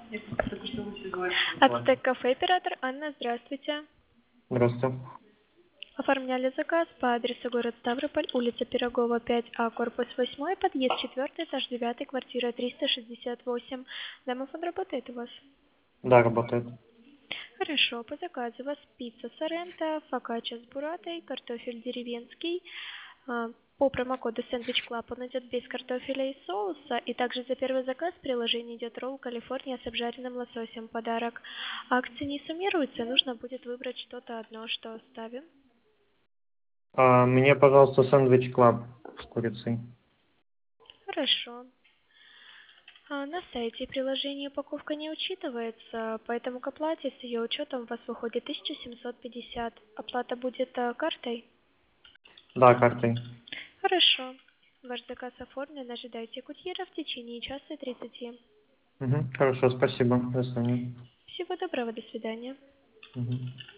Ацтек кафе, оператор Анна, здравствуйте. Здравствуйте. Оформляли заказ по адресу город Ставрополь, улица Пирогова, 5А, корпус 8, подъезд 4, этаж 9, квартира 368. Домофон работает у вас? Да, работает. Хорошо, по заказу у вас пицца Соренто, фокачча с буратой, картофель деревенский. По промокоду Sandwich Club он идет без картофеля и соуса. И также за первый заказ в приложении идет ролл Калифорния с обжаренным лососем. Подарок. Акции не суммируются, нужно будет выбрать что-то одно, что оставим. Мне, пожалуйста, сэндвич клаб с курицей. Хорошо. На сайте приложения упаковка не учитывается, поэтому к оплате с ее учетом у вас выходит 1750. Оплата будет картой? Да, картой. Хорошо. Ваш заказ оформлен. Ожидайте курьера в течение часа 30. Хорошо, спасибо. До свидания. Всего доброго, до свидания. Мгм.